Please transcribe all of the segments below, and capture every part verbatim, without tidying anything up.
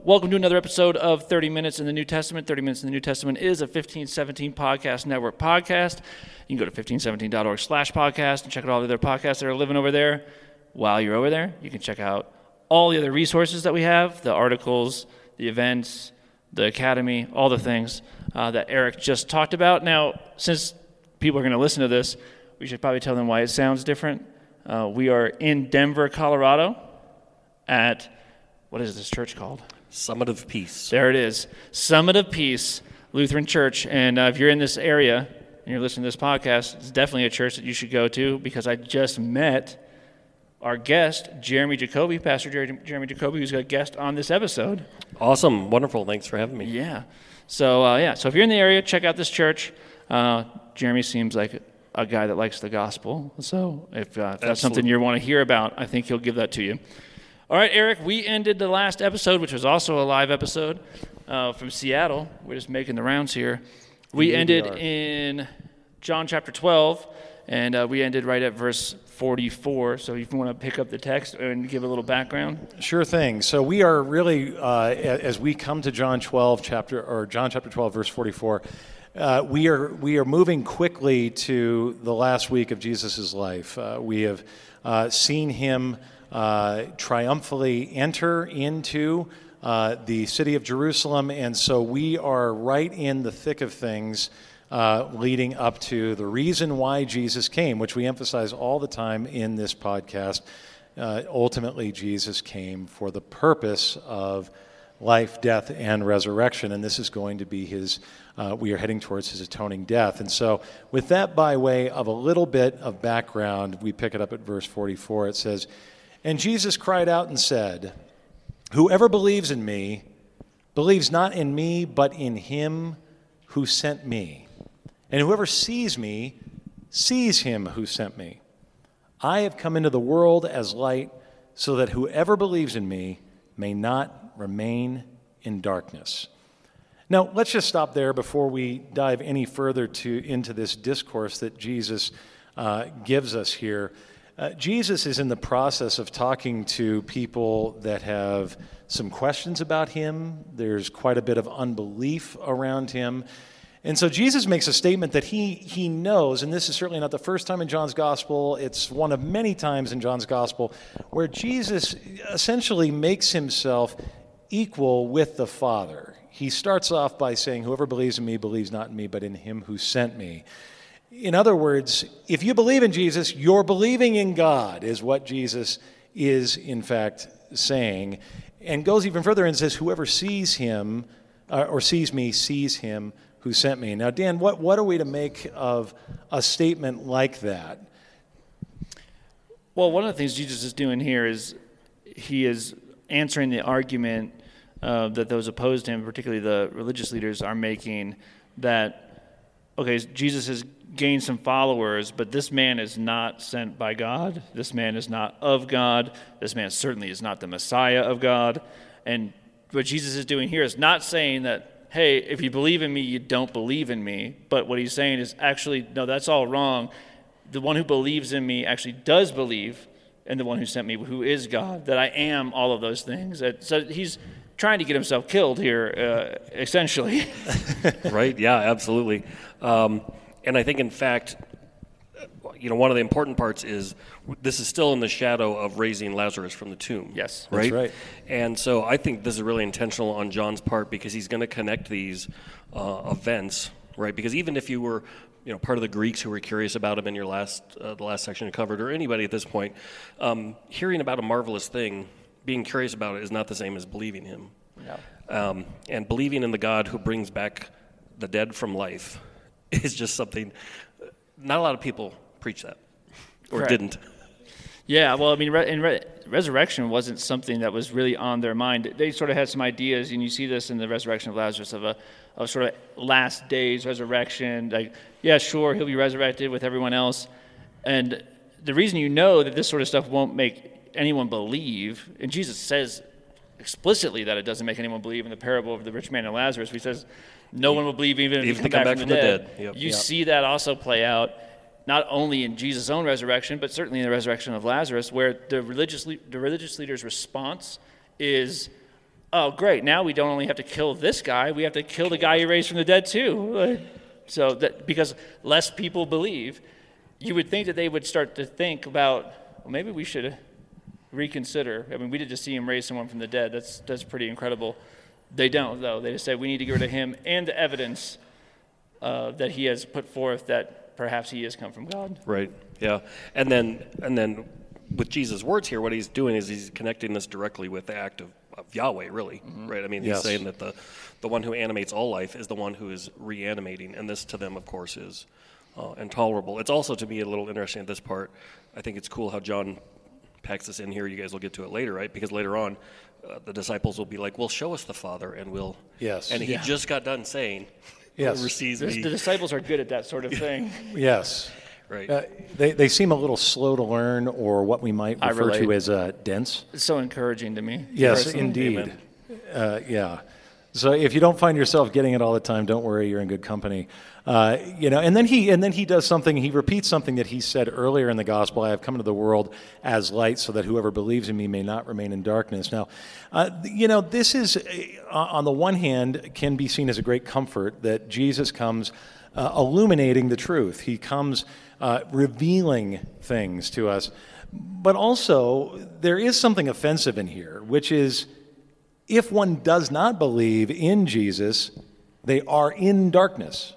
welcome to another episode of thirty minutes in the New Testament. thirty minutes in the New Testament is a fifteen seventeen Podcast Network podcast. You can go to fifteen seventeen dot org slash podcast and check out all the other podcasts that are living over there. While you're over there, you can check out all the other resources that we have, the articles, the events, the academy, all the things uh, that Eric just talked about. Now, since people are going to listen to this, we should probably tell them why it sounds different. Uh, we are in Denver, Colorado at, what is this church called? Summit of Peace. There it is. Summit of Peace Lutheran Church. And uh, if you're in this area and you're listening to this podcast, it's definitely a church that you should go to, because I just met our guest, Jeremy Jacoby, Pastor Jeremy, Jeremy Jacoby, who's a guest on this episode. Awesome. Wonderful. Thanks for having me. Yeah. So, uh, yeah. So if you're in the area, check out this church. Uh, Jeremy seems like a guy that likes the gospel. So if, uh, if that's something you want to hear about, I think he'll give that to you. All right, Eric, we ended the last episode, which was also a live episode uh, from Seattle. We're just making the rounds here. We Indeed ended we are. in John chapter twelve, and uh, we ended right at verse forty-four. So if you want to pick up the text and give a little background. Sure thing. So we are really, uh, as we come to John twelve chapter or John chapter twelve, verse forty-four, uh, we are we are moving quickly to the last week of Jesus' life. Uh, we have uh, seen him uh, triumphantly enter into uh, the city of Jerusalem, and so we are right in the thick of things. Uh, leading up to the reason why Jesus came, which we emphasize all the time in this podcast. Uh, ultimately, Jesus came for the purpose of life, death, and resurrection, and this is going to be his, uh, we are heading towards his atoning death. And so with that by way of a little bit of background, we pick it up at verse forty-four. It says, "And Jesus cried out and said, 'Whoever believes in me, believes not in me, but in him who sent me. And whoever sees me, sees him who sent me. I have come into the world as light, so that whoever believes in me may not remain in darkness.'" Now, let's just stop there before we dive any further to into this discourse that Jesus uh, gives us here. Uh, Jesus is in the process of talking to people that have some questions about him. There's quite a bit of unbelief around him. And so Jesus makes a statement that he he knows, and this is certainly not the first time in John's gospel, it's one of many times in John's gospel, where Jesus essentially makes himself equal with the Father. He starts off by saying, "Whoever believes in me believes not in me, but in him who sent me." In other words, if you believe in Jesus, you're believing in God, is what Jesus is in fact saying, and goes even further and says, "Whoever sees him, uh, or sees me, sees him who sent me." Now, Dan, what, what are we to make of a statement like that? Well, one of the things Jesus is doing here is he is answering the argument uh, that those opposed to him, particularly the religious leaders, are making that, okay, Jesus has gained some followers, but this man is not sent by God. This man is not of God. This man certainly is not the Messiah of God. And what Jesus is doing here is not saying that, hey, if you believe in me, you don't believe in me. But what he's saying is actually, no, that's all wrong. The one who believes in me actually does believe in the one who sent me, who is God, that I am all of those things. So he's trying to get himself killed here, uh, essentially. Right? Yeah, absolutely. Um, and I think, in fact, you know, one of the important parts is this is still in the shadow of raising Lazarus from the tomb. Yes. Right? That's right. And so I think this is really intentional on John's part, because he's going to connect these uh, events, right? Because even if you were, you know, part of the Greeks who were curious about him in your last, uh, the last section you covered, or anybody at this point, um, hearing about a marvelous thing, being curious about it is not the same as believing him. Yeah. Um, and believing in the God who brings back the dead from life is just something, not a lot of people preach that, or Correct. didn't. Yeah, well, I mean, re- and re- resurrection wasn't something that was really on their mind. They sort of had some ideas, and you see this in the resurrection of Lazarus, of a of sort of last days resurrection. Like, yeah, sure, he'll be resurrected with everyone else. And the reason you know that this sort of stuff won't make anyone believe, and Jesus says explicitly that it doesn't make anyone believe in the parable of the rich man and Lazarus. He says, no one will believe even if Even you come, back, from the dead. dead. Yep. You Yep. see that also play out not only in Jesus' own resurrection, but certainly in the resurrection of Lazarus, where the religious le- the religious leader's response is oh, great, now we don't only have to kill this guy, we have to kill the guy he raised from the dead too. So that because less people believe, you would think that they would start to think about, well, maybe we should reconsider. I mean, we did just see him raise someone from the dead. That's that's pretty incredible. They don't, though. They just say we need to get rid of him and the evidence uh, that he has put forth that perhaps he has come from God. Right. Yeah. And then and then with Jesus' words here, what he's doing is he's connecting this directly with the act of, of Yahweh, really. Mm-hmm. Right. I mean, he's yes. saying that the the one who animates all life is the one who is reanimating, and this to them, of course, is uh, intolerable. It's also to me a little interesting at this part. I think it's cool how John packs this in here. You guys will get to it later, right? Because later on, uh, the disciples will be like, well, show us the Father, and we'll... Yes. And he yeah. just got done saying, yes. receives the, me. the disciples are good at that sort of thing. Yes. Right. Uh, they, they seem a little slow to learn, or what we might I refer relate. to as uh, dense. It's so encouraging to me. Yes, personally. indeed. Uh, yeah. So if you don't find yourself getting it all the time, don't worry, you're in good company. Uh, you know, and then he and then he does something. He repeats something that he said earlier in the gospel. I have come into the world as light, so that whoever believes in me may not remain in darkness. Now, uh, you know, this is uh, on the one hand can be seen as a great comfort that Jesus comes uh, illuminating the truth. He comes uh, revealing things to us, but also there is something offensive in here, which is, if one does not believe in Jesus, they are in darkness.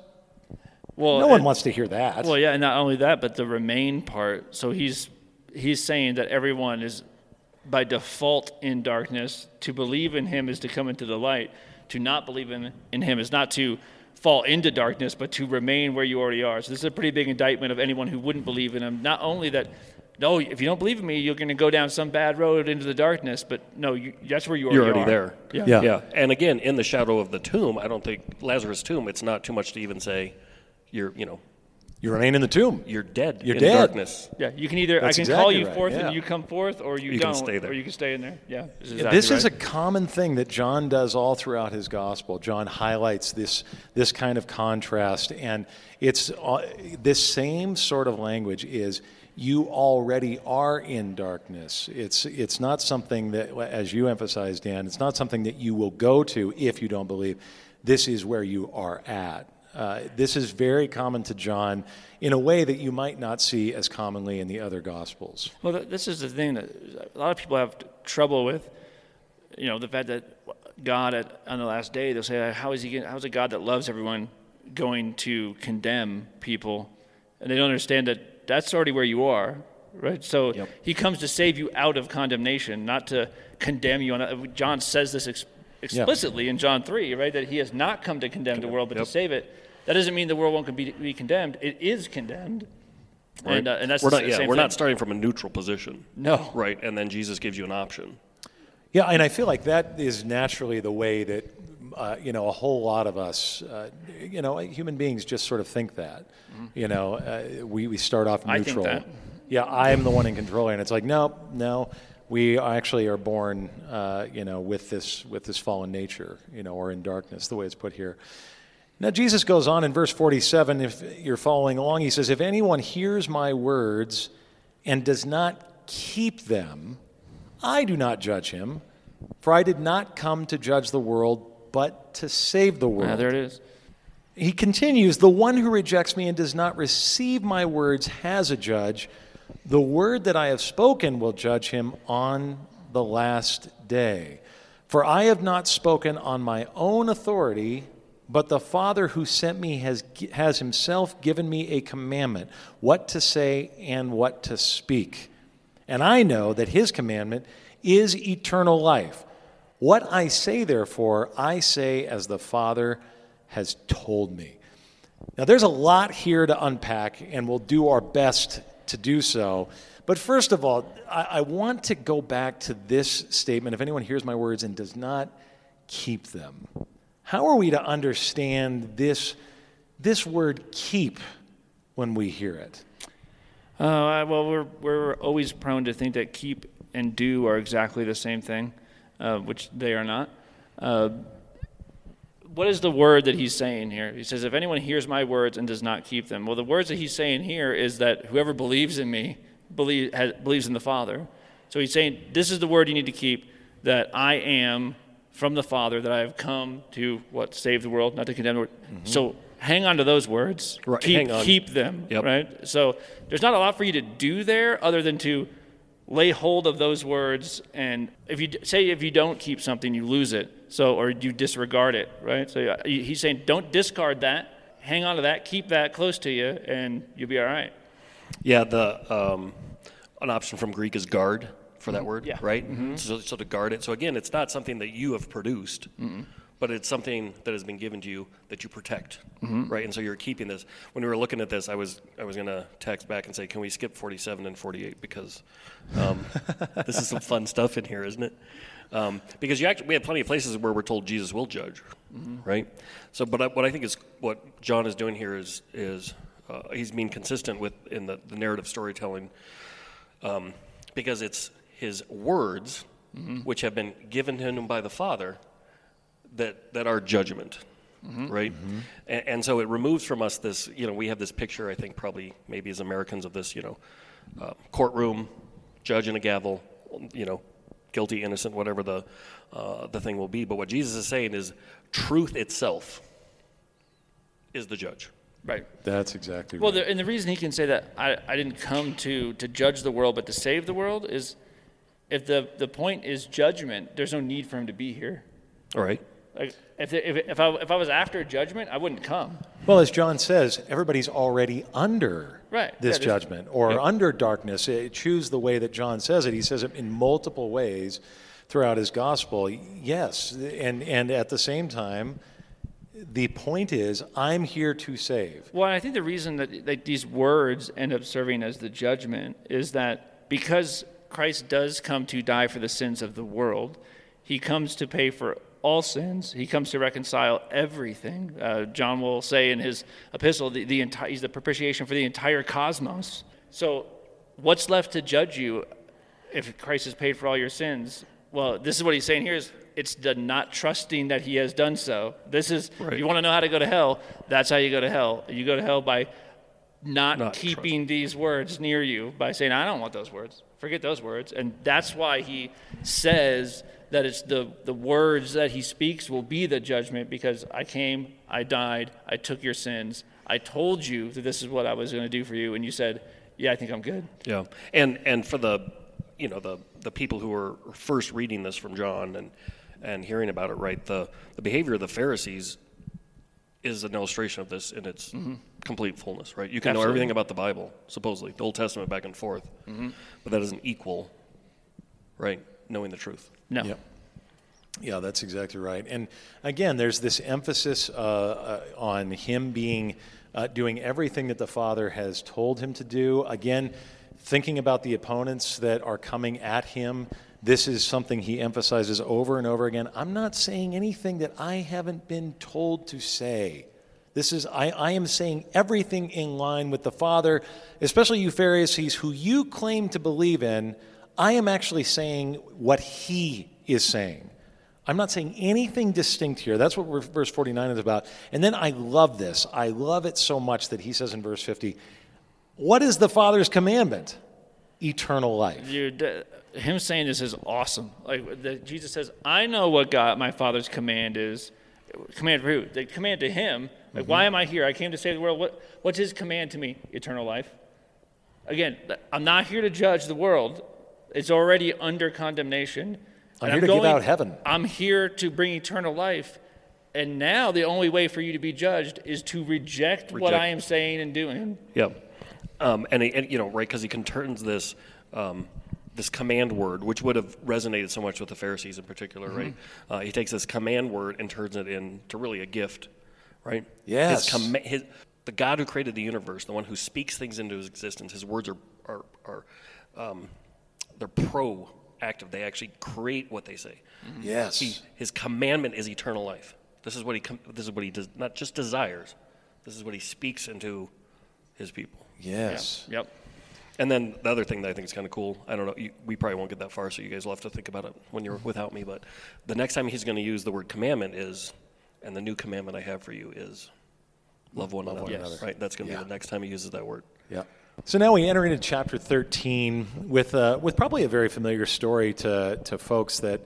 Well, no one and, wants to hear that. Well, yeah, and not only that, but the remain part. So he's he's saying that everyone is by default in darkness. To believe in him is to come into the light. To not believe in, in him is not to fall into darkness, but to remain where you already are. So this is a pretty big indictment of anyone who wouldn't believe in him. Not only that, no, if you don't believe in me, you're going to go down some bad road into the darkness, but no, you, that's where you already You're already are. there. Yeah. Yeah. Yeah. And again, in the shadow of the tomb, I don't think Lazarus' tomb, it's not too much to even say you're, you know, You remain in the tomb. you're dead You're in dead. darkness. Yeah, you can either, That's I can exactly call you right, forth yeah. and you come forth, or you, You don't, can stay there. or you can stay in there. Yeah, this is, Yeah, exactly this is a right. common thing that John does all throughout his gospel. John highlights this this kind of contrast, and it's uh, this same sort of language is you already are in darkness. It's it's not something that, as you emphasized, Dan, it's not something that you will go to if you don't believe. This is where you are at. Uh, this is very common to John in a way that you might not see as commonly in the other Gospels. Well, th- this is the thing that a lot of people have t- trouble with. You know, the fact that God at, on the last day, they'll say, "How is he? Gonna, how is a God that loves everyone going to condemn people?" And they don't understand that that's already where you are, right? So Yep. he comes to save you out of condemnation, not to condemn you. On, John says this ex- explicitly in John three, right? That he has not come to condemn the world, but Yep. to save it. That doesn't mean the world won't be, be condemned. It is condemned. Right. And, uh, and that's we're the not, yeah, same we're thing. not starting from a neutral position. No. Right, and then Jesus gives you an option. Yeah, and I feel like that is naturally the way that, uh, you know, a whole lot of us, uh, you know, human beings just sort of think that. Mm-hmm. You know, uh, we, we start off I think neutral. that. Yeah, I am the one in control, and it's like, no, no, we actually are born, uh, you know, with this with this fallen nature, you know, or in darkness, the way it's put here. Now, Jesus goes on in verse forty-seven, if you're following along, he says, if anyone hears my words and does not keep them, I do not judge him, for I did not come to judge the world, but to save the world. Ah, there it is. He continues, the one who rejects me and does not receive my words has a judge. The word that I have spoken will judge him on the last day. For I have not spoken on my own authority, but the Father who sent me has, has himself given me a commandment, what to say and what to speak. And I know that his commandment is eternal life. What I say, therefore, I say as the Father has told me. Now, there's a lot here to unpack, and we'll do our best to do so. But first of all, I, I want to go back to this statement, if anyone hears my words and does not keep them. How are we to understand this, this word keep when we hear it? Uh, well, we're we're always prone to think that keep and do are exactly the same thing, uh, which they are not. Uh, what is the word that he's saying here? He says, if anyone hears my words and does not keep them. Well, the words that he's saying here is that whoever believes in me believe, has, believes in the Father. So he's saying, this is the word you need to keep, that I am from the Father that I have come to, what, save the world, not to condemn the world. Mm-hmm. So hang on to those words. Right, keep, hang on. keep them, Yep. right? So there's not a lot for you to do there other than to lay hold of those words. And if you say if you don't keep something, you lose it. So, or you disregard it, right? So he's saying don't discard that. Hang on to that. Keep that close to you, and you'll be all right. Yeah, the um, an option from Greek is guard for that word, Yeah. right? Mm-hmm. So, so to guard it. So again, it's not something that you have produced, mm-hmm. but it's something that has been given to you that you protect, mm-hmm. right? And so you're keeping this. When we were looking at this, I was I was going to text back and say, can we skip forty-seven and forty-eight because um, this is some fun stuff in here, isn't it? Um, because you actually we have plenty of places where we're told Jesus will judge, mm-hmm. right? So, but I, what I think is what John is doing here is is uh, he's being consistent with in the, the narrative storytelling, um, because it's his words, mm-hmm. which have been given to him by the Father, that that are judgment, mm-hmm. right? Mm-hmm. And, and so it removes from us this, you know, we have this picture, I think probably maybe as Americans of this, you know, uh, courtroom, judge and a gavel, you know, guilty, innocent, whatever the uh, the thing will be. But what Jesus is saying is truth itself is the judge. Right. That's exactly well, right. Well, and the reason he can say that I, I didn't come to, to judge the world but to save the world is if the, the point is judgment, there's no need for him to be here. All right. Like if if if I if I was after judgment, I wouldn't come. Well, as John says, everybody's already under right. this yeah, judgment or yeah. under darkness. Uh, choose the way that John says it. He says it in multiple ways throughout his gospel. Yes, and and at the same time, the point is, I'm here to save. Well, I think the reason that like, these words end up serving as the judgment is that because Christ does come to die for the sins of the world, he comes to pay for all sins. He comes to reconcile everything. Uh, John will say in his epistle, the, the entire, he's the propitiation for the entire cosmos. So what's left to judge you if Christ has paid for all your sins? Well, this is what he's saying here is it's the not trusting that he has done so. This is, right. If you want to know how to go to hell, that's how you go to hell. You go to hell by not, not keeping trust. these words near you, by saying, I don't want those words. Forget those words. And that's why he says that it's the, the words that he speaks will be the judgment, because I came, I died, I took your sins, I told you that this is what I was going to do for you, and you said, yeah, I think I'm good. Yeah, and and for the, you know, the, the people who are first reading this from John and and hearing about it, right, the, the behavior of the Pharisees is an illustration of this in its mm-hmm. complete fullness, right? You can Absolutely. know everything about the Bible, supposedly, the Old Testament back and forth, mm-hmm. but that doesn't equal, right, knowing the truth. No. Yep. Yeah, that's exactly right. And again, there's this emphasis uh, uh, on him being, uh, doing everything that the Father has told him to do. Again, thinking about the opponents that are coming at him, this is something he emphasizes over and over again. I'm not saying anything that I haven't been told to say. This is, I, I am saying everything in line with the Father, especially you Pharisees who you claim to believe in. I am actually saying what he is saying. I'm not saying anything distinct here. That's what verse forty-nine is about. And then I love this. I love it so much that he says in verse fifty, what is the Father's commandment? Eternal life. Dude, him saying this is awesome. Like the, Jesus says, I know what God, my Father's command is. Command for who? The command to him. Like, mm-hmm. Why am I here? I came to save the world. What, what's his command to me? Eternal life. Again, I'm not here to judge the world. It's already under condemnation. I'm and here I'm to going, give out heaven. I'm here to bring eternal life. And now the only way for you to be judged is to reject, reject. what I am saying and doing. Yeah. Um, and, and, you know, right, because he can turn this um, this command word, which would have resonated so much with the Pharisees in particular, mm-hmm. right? Uh, he takes this command word and turns it into really a gift, right? Yes. His com- his, the God who created the universe, the one who speaks things into his existence, his words are, are, are um, they're proactive. They actually create what they say. Mm-hmm. Yes. He, his commandment is eternal life. This is what he. This is what he does. Not just desires. This is what he speaks into his people. Yes. Yeah. Yep. And then the other thing that I think is kind of cool. I don't know. You, we probably won't get that far, so you guys will have to think about it when you're without me. But the next time he's going to use the word commandment is, and the new commandment I have for you is, love one love another. One another. Right. That's going to yeah. be the next time he uses that word. Yeah. So now we enter into chapter thirteen with uh, with probably a very familiar story to to folks that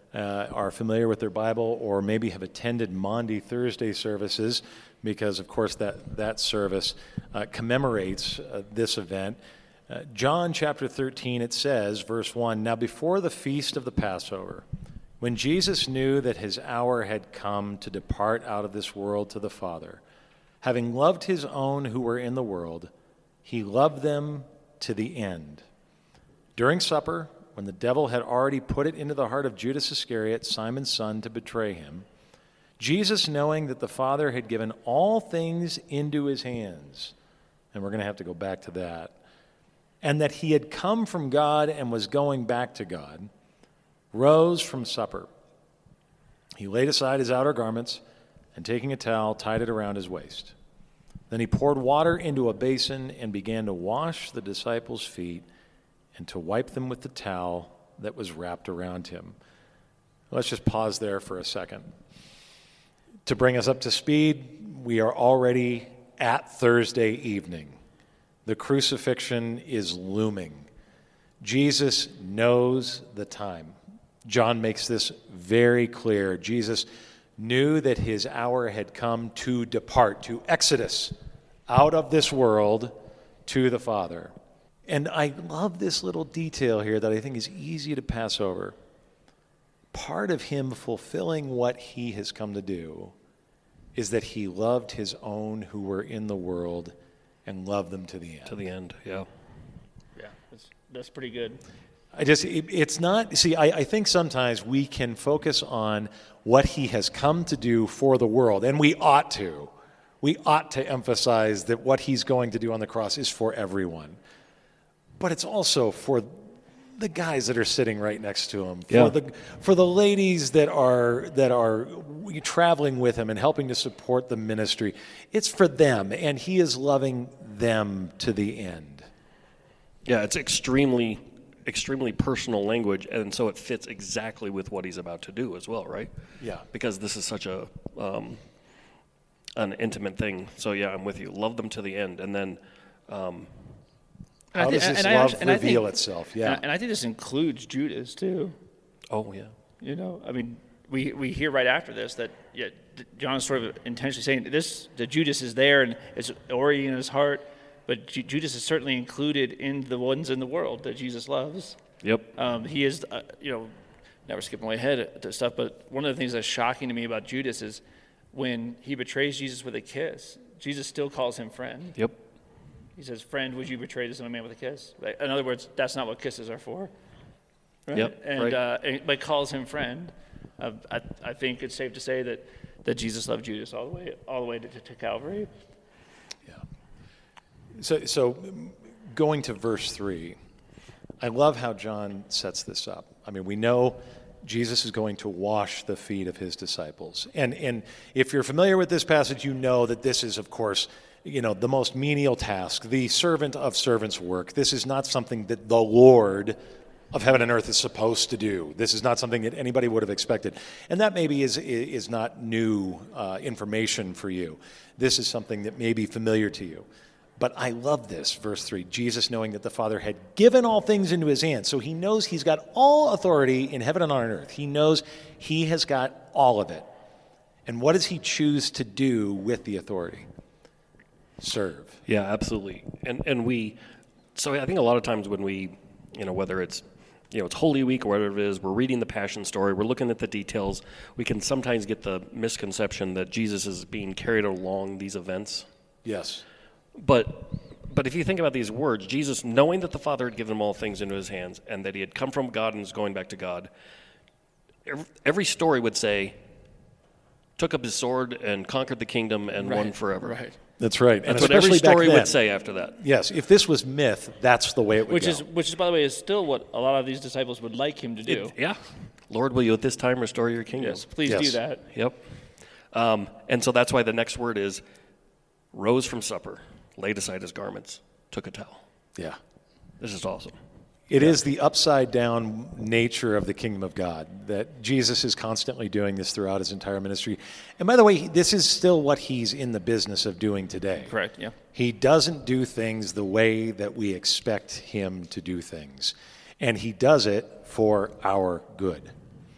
uh, are familiar with their Bible or maybe have attended Maundy Thursday services, because, of course, that, that service uh, commemorates uh, this event. Uh, John chapter thirteen, it says, verse one, "Now before the feast of the Passover, when Jesus knew that his hour had come to depart out of this world to the Father, having loved his own who were in the world, he loved them to the end. During supper, when the devil had already put it into the heart of Judas Iscariot, Simon's son, to betray him, Jesus, knowing that the Father had given all things into his hands," and we're going to have to go back to that, "and that he had come from God and was going back to God, rose from supper. He laid aside his outer garments, and taking a towel, tied it around his waist. Then he poured water into a basin and began to wash the disciples' feet and to wipe them with the towel that was wrapped around him." Let's just pause there for a second. To bring us up to speed, we are already at Thursday evening. The crucifixion is looming. Jesus knows the time. John makes this very clear. Jesus knew that his hour had come to depart, to exodus out of this world to the Father. And I love this little detail here that I think is easy to pass over. Part of him fulfilling what he has come to do is that he loved his own who were in the world and loved them to the end. To the end, yeah. Yeah, that's, that's pretty good. I just, it, it's not, see, I, I think sometimes we can focus on what he has come to do for the world, and we ought to. We ought to emphasize that what he's going to do on the cross is for everyone. But it's also for the guys that are sitting right next to him, for yeah. the for the ladies that are that are traveling with him and helping to support the ministry. It's for them, and he is loving them to the end. Yeah, it's extremely, extremely personal language, and so it fits exactly with what he's about to do as well, right? Yeah. Because this is such a um, an intimate thing. So yeah, I'm with you. Love them to the end, and then. Um, How I does th- this and I love actually- and I reveal think- itself? Yeah. And I think this includes Judas, too. oh yeah. You know, I mean, we we hear right after this that yeah, John is sort of intentionally saying that this that Judas is there and it's already in his heart, but Ju- Judas is certainly included in the ones in the world that Jesus loves. Yep. Um, he is, uh, you know, never skipping way ahead to stuff, but one of the things that's shocking to me about Judas is when he betrays Jesus with a kiss, Jesus still calls him friend. Yep. He says, "Friend, would you betray this young man with a kiss?" In other words, that's not what kisses are for. Right? Yep, And, right. uh, and but calls him friend. Uh, I, I think it's safe to say that, that Jesus loved Judas all the way all the way to, to Calvary. Yeah. So, so going to verse three, I love how John sets this up. I mean, we know Jesus is going to wash the feet of his disciples. And, and if you're familiar with this passage, you know that this is, of course, you know, the most menial task, the servant of servants' work. This is not something that the Lord of heaven and earth is supposed to do. This is not something that anybody would have expected. And that maybe is is not new uh, information for you. This is something that may be familiar to you. But I love this, verse three, Jesus knowing that the Father had given all things into his hands. So he knows he's got all authority in heaven and on earth. He knows he has got all of it. And what does he choose to do with the authority? Serve. Yeah, absolutely. And and we, so I think a lot of times when we, you know, whether it's, you know, it's Holy Week or whatever it is, we're reading the Passion story, we're looking at the details, we can sometimes get the misconception that Jesus is being carried along these events. Yes. But but if you think about these words, Jesus, knowing that the Father had given him all things into his hands and that he had come from God and was going back to God, every, every story would say, took up his sword and conquered the kingdom and won forever. Right. That's right. And That's what every especially back story then. would say after that. Yes, if this was myth, that's the way it would Which go. is, which is, by the way, is still what a lot of these disciples would like him to do. It- yeah. Lord, will you at this time restore your kingdom? Yes, please Yes. do that. Yep. Um, and so that's why the next word is rose from supper, laid aside his garments, took a towel. Yeah. This is awesome. It is the upside down nature of the kingdom of God that Jesus is constantly doing this throughout his entire ministry. And by the way, this is still what he's in the business of doing today. Correct, yeah. He doesn't do things the way that we expect him to do things. And he does it for our good.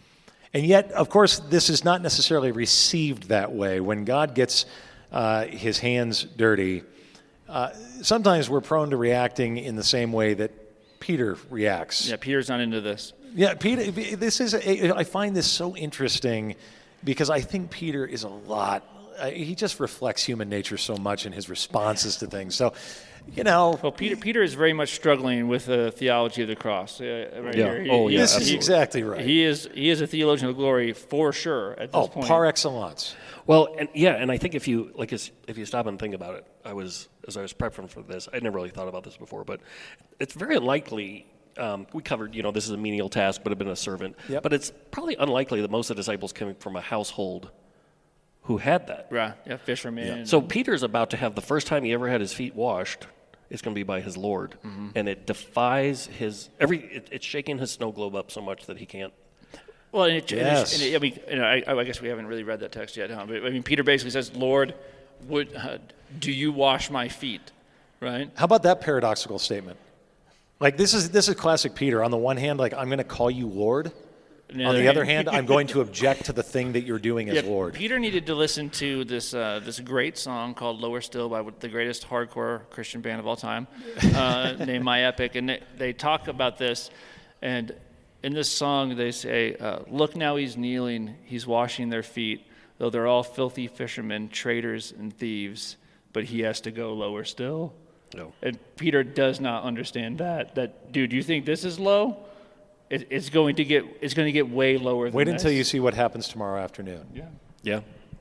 And yet, of course, this is not necessarily received that way. When God gets uh, his hands dirty, uh, sometimes we're prone to reacting in the same way that Peter reacts. Yeah, Peter's not into this. Yeah, Peter, this is, a, I find this so interesting because I think Peter is a lot, uh, he just reflects human nature so much in his responses to things. So, you know. Well, Peter Peter is very much struggling with the theology of the cross. Uh, right Yeah. here. He- Oh, he- yeah, This is absolutely. exactly right. He is he is a theologian of glory for sure at this Oh, point. par excellence. Well, and yeah, and I think if you like, as- if you stop and think about it, I was as I was prepping for this, I never really thought about this before, but it's very unlikely. Um, we covered, you know, this is a menial task, but have been a servant. Yep. But it's probably unlikely that most of the disciples came from a household who had that. Right, yeah, fisherman. So Peter's about to have the first time he ever had his feet washed. It's going to be by his Lord, and it defies his every. It, it's shaking his snow globe up so much that he can't. Well, and it, Yes. and it, and it, I mean, you know, I, I guess we haven't really read that text yet, huh? But I mean, Peter basically says, "Lord, would uh, do you wash my feet?" Right? How about that paradoxical statement? Like this is this is classic Peter. On the one hand, like I'm going to call you Lord. And On the other hand, I'm going to object to the thing that you're doing as Yeah, Lord. Peter needed to listen to this uh, this great song called "Lower Still" by the greatest hardcore Christian band of all time, uh, named My Epic, and they, they talk about this. And in this song, they say, uh, "Look now, he's kneeling, he's washing their feet, though they're all filthy fishermen, traitors and thieves. But he has to go lower still." No. And Peter does not understand that. That dude, you think this is low? It, it's going to get it's going to get way lower than Wait this. until you see what happens tomorrow afternoon. Yeah. Yeah.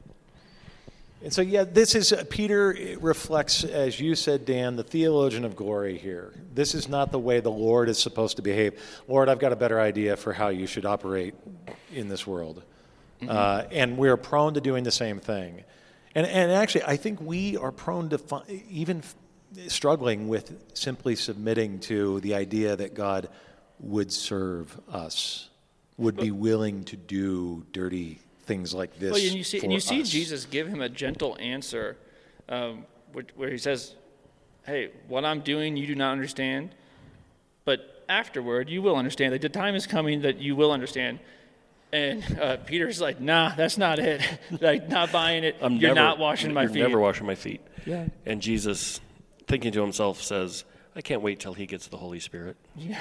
And so, yeah, this is, uh, Peter reflects, as you said, Dan, the theologian of glory here. This is not the way the Lord is supposed to behave. Lord, I've got a better idea for how you should operate in this world. Mm-hmm. Uh, and we're prone to doing the same thing. And, and actually, I think we are prone to fi- even f- struggling with simply submitting to the idea that God would serve us, would be willing to do dirty things like this. Well, and you see, for and you see us. Jesus give him a gentle answer, um, where, where he says, "Hey, what I'm doing, you do not understand, but afterward, you will understand. Like, the time is coming that you will understand." And uh, Peter's like, "Nah, that's not it. Like, not buying it. I'm You're never, not washing my you're feet." never washing my feet. Yeah. And Jesus, thinking to himself, says, I can't wait till he gets the Holy Spirit.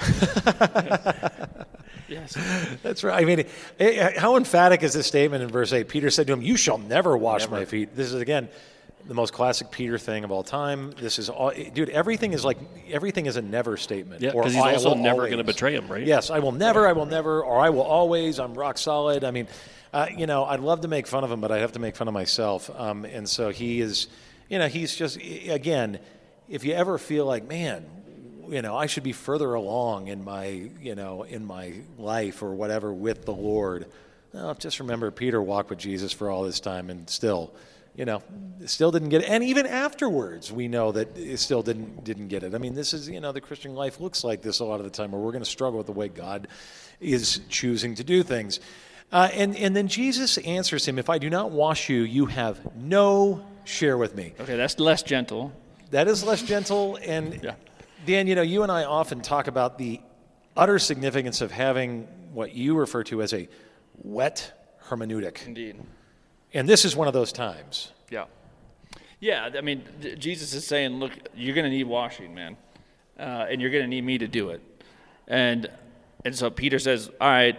Yes. That's right. I mean, eh, how emphatic is this statement in verse eight? Peter said to him, "You shall never wash Never. my feet." This is, again, the most classic Peter thing of all time. This is all, dude, everything is like, everything is a never statement. Yeah, Or, because he's "I also will never always." going to betray him, right? Yes, I will never, I will never, or I will always, I'm rock solid. I mean, uh, you know, I'd love to make fun of him, but I have to make fun of myself. Um, and so he is, you know, he's just, again, if you ever feel like, man, you know, I should be further along in my, you know, in my life or whatever with the Lord. Well, just remember Peter walked with Jesus for all this time and still, you know, still didn't get it. And even afterwards, we know that it still didn't didn't get it. I mean, this is, you know, the Christian life looks like this a lot of the time, where we're going to struggle with the way God is choosing to do things. Uh, and, and then Jesus answers him, "If I do not wash you, you have no share with me." Okay, that's less gentle. That is less gentle. And Yeah. Dan, you know, you and I often talk about the utter significance of having what you refer to as a wet hermeneutic. Indeed. And this is one of those times. Yeah. Yeah, I mean, th- Jesus is saying, look, you're going to need washing, man. Uh, and you're going to need me to do it. And and so Peter says, all right,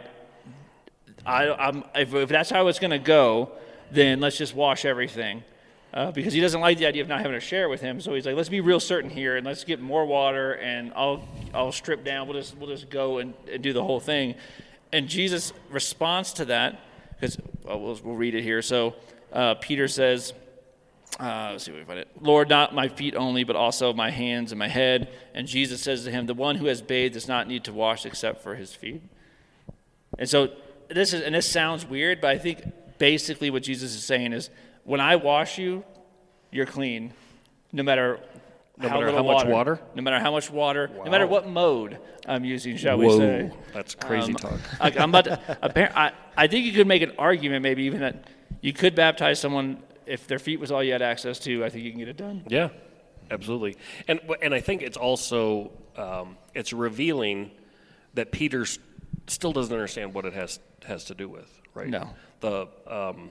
I, I'm, if, if that's how it's going to go, then let's just wash everything. Uh, because he doesn't like the idea of not having to share with him. So he's like, let's be real certain here, and let's get more water, and I'll I'll strip down. We'll just, we'll just go and, and do the whole thing. And Jesus responds to that, because well, we'll, we'll read it here. So uh, Peter says, uh, let's see if we can find it. "Lord, not my feet only, but also my hands and my head." And Jesus says to him, "The one who has bathed does not need to wash except for his feet." And so this is, and this sounds weird, but I think basically what Jesus is saying is, when I wash you, you're clean, no matter No how matter little how much water, water? no matter how much water, Wow. no matter what mode I'm using, shall Whoa, we say? that's crazy Um, talk. I, I'm about to, appar- I, I think you could make an argument, maybe even that you could baptize someone if their feet was all you had access to. I think you can get it done. Yeah, absolutely. And and I think it's also um, it's revealing that Peter's still doesn't understand what it has has to do with, right? No. The um,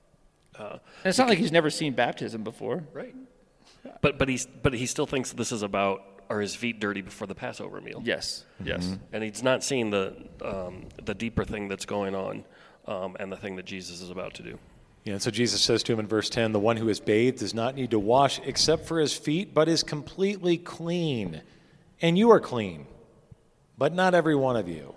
uh, And it's not like he's never seen baptism before. right, but but he's but he still thinks this is about, are his feet dirty before the Passover meal? Yes, yes. And he's not seeing the um, the deeper thing that's going on, um, and the thing that Jesus is about to do. Yeah, and so Jesus says to him in verse ten, the one who is bathed does not need to wash except for his feet, but is completely clean. And you are clean, but not every one of you.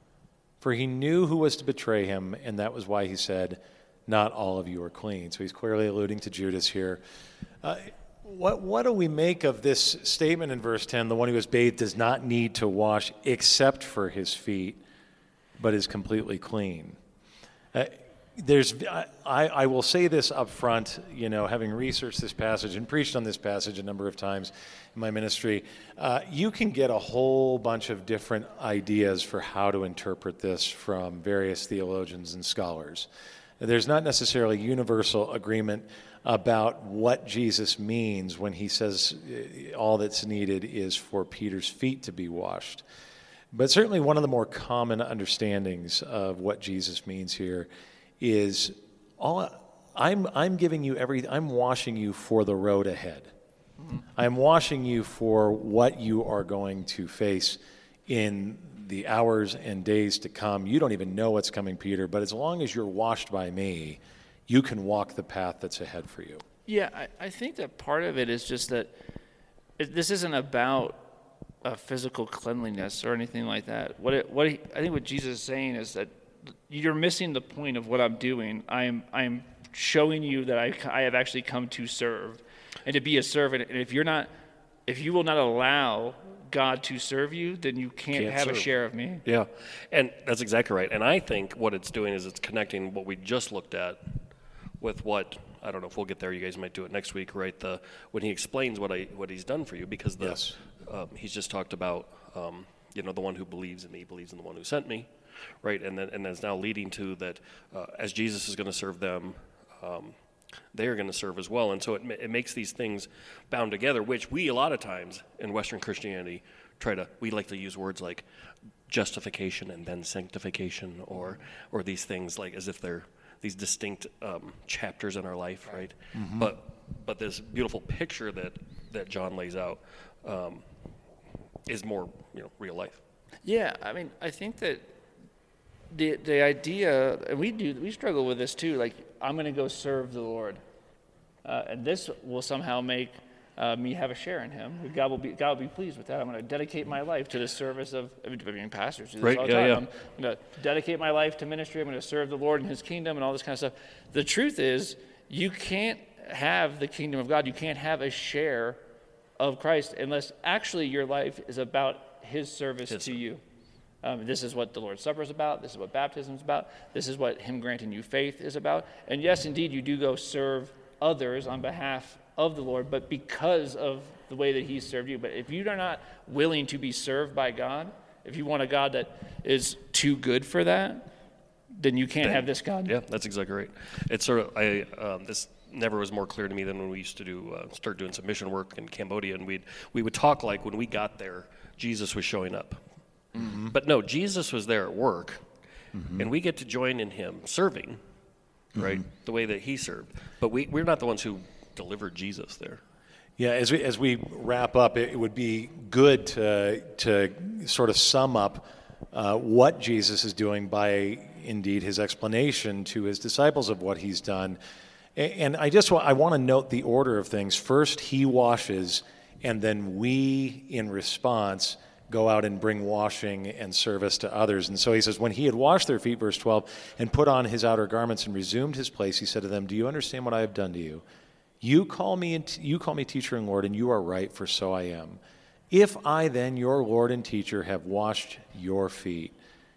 For he knew who was to betray him, and that was why he said, not all of you are clean. So he's clearly alluding to Judas here. Uh, what, what do we make of this statement in verse ten? The one who is bathed does not need to wash except for his feet, but is completely clean. Uh, There's, I, I will say this up front, you know, having researched this passage and preached on this passage a number of times in my ministry, uh, you can get a whole bunch of different ideas for how to interpret this from various theologians and scholars. There's not necessarily universal agreement about what Jesus means when he says all that's needed is for Peter's feet to be washed. But certainly one of the more common understandings of what Jesus means here is all I'm I'm giving you every I'm washing you for the road ahead. Mm-hmm. I'm washing you for what you are going to face in the hours and days to come. You don't even know what's coming, Peter, but as long as you're washed by me, you can walk the path that's ahead for you. Yeah, I, I think that part of it is just that it, this isn't about a physical cleanliness or anything like that. What it, what he, I think what Jesus is saying is that you're missing the point of what I'm doing. I am I am showing you that I, I have actually come to serve and to be a servant. And if you're not, if you will not allow God to serve you, then you can't, Can't have serve. a share of me. Yeah, and that's exactly right. And I think what it's doing is it's connecting what we just looked at with what, I don't know if we'll get there. You guys might do it next week, right? The when he explains what I what he's done for you, because the Yes. um, he's just talked about um, you know the one who believes in me believes in the one who sent me, right? And then and that's now leading to that uh, as Jesus is going to serve them. Um, they are going to serve as well. And so it, it makes these things bound together, which we a lot of times in Western Christianity try to, we like to use words like justification and then sanctification, or or these things like as if they're these distinct um, chapters in our life, right? Mm-hmm. But but this beautiful picture that, that John lays out um, is more, you know, real life. Yeah, I mean, I think that the the idea, and we do, we struggle with this too. Like, I'm going to go serve the Lord, uh, and this will somehow make uh, me have a share in Him. God will be God will be pleased with that. I'm going to dedicate my life to the service of. I mean, I mean pastors do this Right, all the yeah, time. yeah. I'm going to dedicate my life to ministry. I'm going to serve the Lord and His kingdom and all this kind of stuff. The truth is, you can't have the kingdom of God. You can't have a share of Christ unless actually your life is about His service His to service. you. Um, this is what the Lord's Supper is about. This is what baptism is about. This is what Him granting you faith is about. And yes, indeed, you do go serve others on behalf of the Lord, but because of the way that He served you. But if you are not willing to be served by God, if you want a God that is too good for that, then you can't Then- have this God. Yeah, that's exactly right. It's sort of, I um, this never was more clear to me than when we used to do uh, start doing some mission work in Cambodia, and we'd we would talk like when we got there, Jesus was showing up. Mm-hmm. But no, Jesus was there at work, mm-hmm. and we get to join in Him serving, right, mm-hmm. the way that He served. But we, we're not the ones who delivered Jesus there. Yeah, as we as we wrap up, it, it would be good to to sort of sum up uh, what Jesus is doing by indeed His explanation to His disciples of what He's done. And, and I just want, I want to note the order of things. First, He washes, and then we, in response, go out and bring washing and service to others. And so he says, when he had washed their feet, verse twelve, and put on his outer garments and resumed his place, he said to them, do you understand what I have done to you? You call me, you call me teacher and Lord, and you are right, for so I am. If I then, your Lord and teacher, have washed your feet,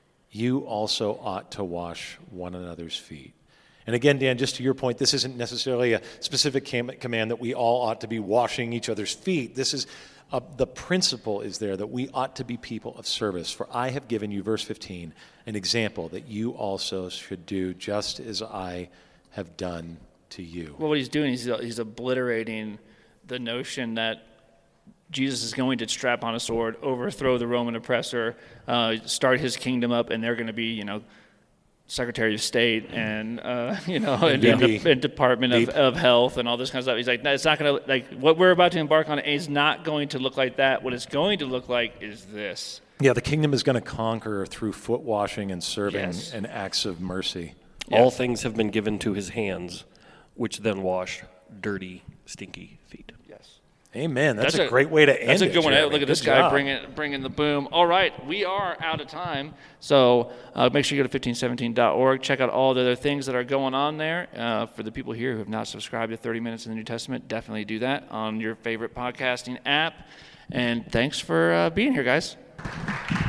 you also ought to wash one another's feet. And again, Dan, just to your point, this isn't necessarily a specific cam- command that we all ought to be washing each other's feet. This is Uh, the principle is there that we ought to be people of service. For I have given you, verse fifteen, an example that you also should do just as I have done to you. Well, what He's doing is he's, he's obliterating the notion that Jesus is going to strap on a sword, overthrow the Roman oppressor, uh, start his kingdom up, and they're going to be, you know, Secretary of State and, uh, you know, and, and, the, and Department of, of Health and all this kind of stuff. He's like, no, it's not going to, like, what we're about to embark on is not going to look like that. What it's going to look like is this. Yeah, the kingdom is going to conquer through foot washing and serving Yes. and acts of mercy. All Yeah. things have been given to his hands, which then wash dirty, stinky feet. Yes. Amen. That's, That's a, a- great way to end That's a it, good one. Jeremy. Look at this Good guy job. bringing bringing the boom. All right, we are out of time. So uh, make sure you go to fifteen seventeen dot org. Check out all the other things that are going on there. Uh, for the people here who have not subscribed to thirty minutes in the New Testament, definitely do that on your favorite podcasting app. And thanks for uh, being here, guys.